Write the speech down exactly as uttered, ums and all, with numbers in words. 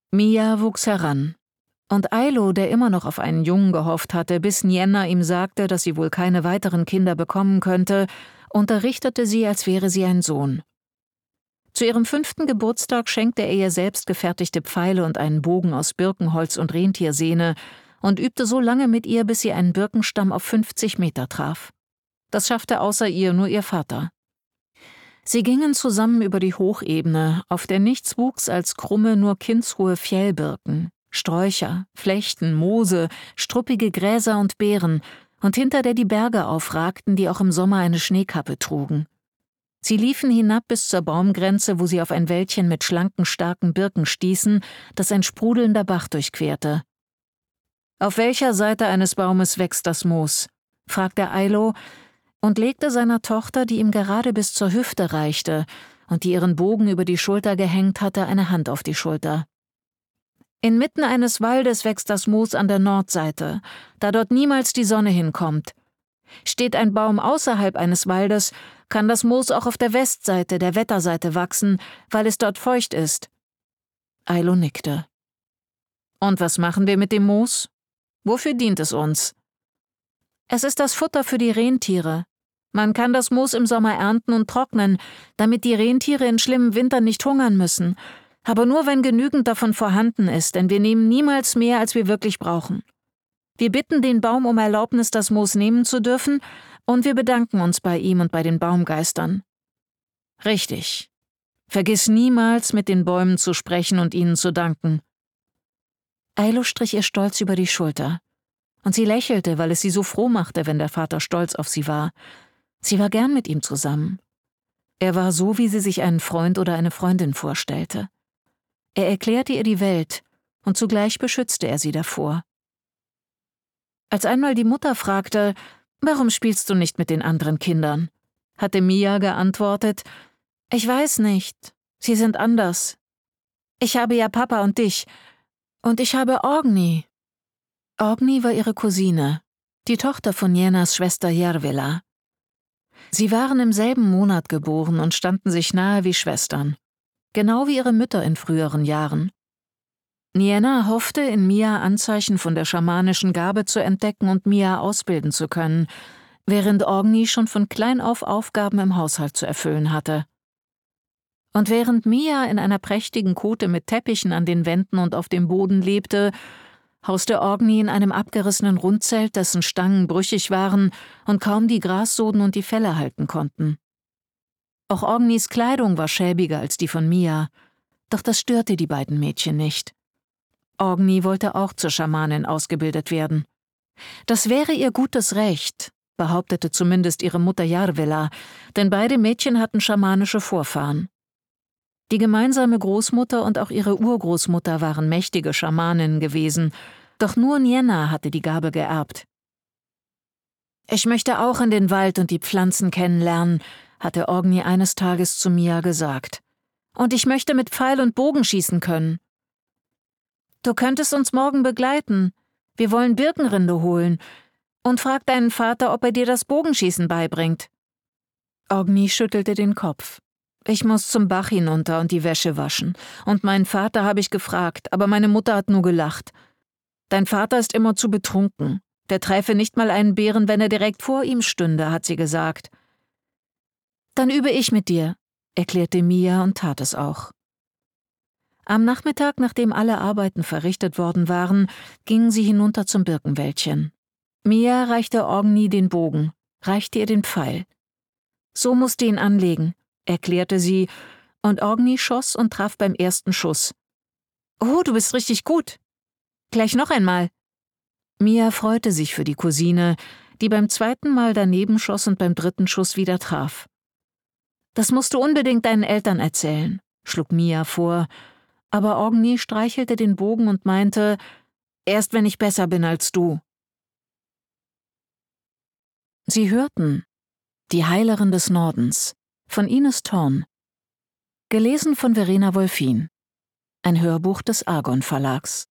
Mia wuchs heran. Und Ailo, der immer noch auf einen Jungen gehofft hatte, bis Nienna ihm sagte, dass sie wohl keine weiteren Kinder bekommen könnte, unterrichtete sie, als wäre sie ein Sohn. Zu ihrem fünften Geburtstag schenkte er ihr selbst gefertigte Pfeile und einen Bogen aus Birkenholz und Rentiersehne und übte so lange mit ihr, bis sie einen Birkenstamm auf fünfzig Meter traf. Das schaffte außer ihr nur ihr Vater. Sie gingen zusammen über die Hochebene, auf der nichts wuchs als krumme, nur kindshohe Fjellbirken, Sträucher, Flechten, Moose, struppige Gräser und Beeren, und hinter der die Berge aufragten, die auch im Sommer eine Schneekappe trugen. Sie liefen hinab bis zur Baumgrenze, wo sie auf ein Wäldchen mit schlanken, starken Birken stießen, das ein sprudelnder Bach durchquerte. »Auf welcher Seite eines Baumes wächst das Moos?« fragte Ailo und legte seiner Tochter, die ihm gerade bis zur Hüfte reichte und die ihren Bogen über die Schulter gehängt hatte, eine Hand auf die Schulter. »Inmitten eines Waldes wächst das Moos an der Nordseite, da dort niemals die Sonne hinkommt. Steht ein Baum außerhalb eines Waldes, kann das Moos auch auf der Westseite, der Wetterseite wachsen, weil es dort feucht ist.« Ailo nickte. »Und was machen wir mit dem Moos? Wofür dient es uns?« »Es ist das Futter für die Rentiere. Man kann das Moos im Sommer ernten und trocknen, damit die Rentiere in schlimmen Wintern nicht hungern müssen. Aber nur, wenn genügend davon vorhanden ist, denn wir nehmen niemals mehr, als wir wirklich brauchen. Wir bitten den Baum um Erlaubnis, das Moos nehmen zu dürfen, und wir bedanken uns bei ihm und bei den Baumgeistern.« »Richtig. Vergiss niemals, mit den Bäumen zu sprechen und ihnen zu danken.« Ailo strich ihr stolz über die Schulter. Und sie lächelte, weil es sie so froh machte, wenn der Vater stolz auf sie war. Sie war gern mit ihm zusammen. Er war so, wie sie sich einen Freund oder eine Freundin vorstellte. Er erklärte ihr die Welt, und zugleich beschützte er sie davor. Als einmal die Mutter fragte, »Warum spielst du nicht mit den anderen Kindern?«, hatte Mia geantwortet, »Ich weiß nicht, sie sind anders. Ich habe ja Papa und dich, und ich habe Ogni.« Ogni war ihre Cousine, die Tochter von Niennas Schwester Järvela. Sie waren im selben Monat geboren und standen sich nahe wie Schwestern, genau wie ihre Mütter in früheren Jahren. Nienna hoffte, in Mia Anzeichen von der schamanischen Gabe zu entdecken und Mia ausbilden zu können, während Ogni schon von klein auf Aufgaben im Haushalt zu erfüllen hatte. Und während Mia in einer prächtigen Kote mit Teppichen an den Wänden und auf dem Boden lebte, hauste Ogni in einem abgerissenen Rundzelt, dessen Stangen brüchig waren und kaum die Grassoden und die Felle halten konnten. Auch Ognis Kleidung war schäbiger als die von Mia, doch das störte die beiden Mädchen nicht. Ogni wollte auch zur Schamanin ausgebildet werden. Das wäre ihr gutes Recht, behauptete zumindest ihre Mutter Järvela, denn beide Mädchen hatten schamanische Vorfahren. Die gemeinsame Großmutter und auch ihre Urgroßmutter waren mächtige Schamaninnen gewesen, doch nur Nienna hatte die Gabe geerbt. »Ich möchte auch in den Wald und die Pflanzen kennenlernen«, hatte Ogni eines Tages zu Mia gesagt. »Und ich möchte mit Pfeil und Bogen schießen können.« »Du könntest uns morgen begleiten. Wir wollen Birkenrinde holen. Und frag deinen Vater, ob er dir das Bogenschießen beibringt.« Ogni schüttelte den Kopf. »Ich muss zum Bach hinunter und die Wäsche waschen. Und meinen Vater habe ich gefragt, aber meine Mutter hat nur gelacht. Dein Vater ist immer zu betrunken. Der träfe nicht mal einen Bären, wenn er direkt vor ihm stünde«, hat sie gesagt. »Dann übe ich mit dir«, erklärte Mia und tat es auch. Am Nachmittag, nachdem alle Arbeiten verrichtet worden waren, gingen sie hinunter zum Birkenwäldchen. Mia reichte Ogni den Bogen, reichte ihr den Pfeil. »So musst du ihn anlegen«, erklärte sie, und Ogni schoss und traf beim ersten Schuss. »Oh, du bist richtig gut. Gleich noch einmal.« Mia freute sich für die Cousine, die beim zweiten Mal daneben schoss und beim dritten Schuss wieder traf. »Das musst du unbedingt deinen Eltern erzählen«, schlug Mia vor, aber Ogni streichelte den Bogen und meinte, »Erst wenn ich besser bin als du.« Sie hörten »Die Heilerin des Nordens« von Ines Thorn. Gelesen von Verena Wolfin. Ein Hörbuch des Argon Verlags.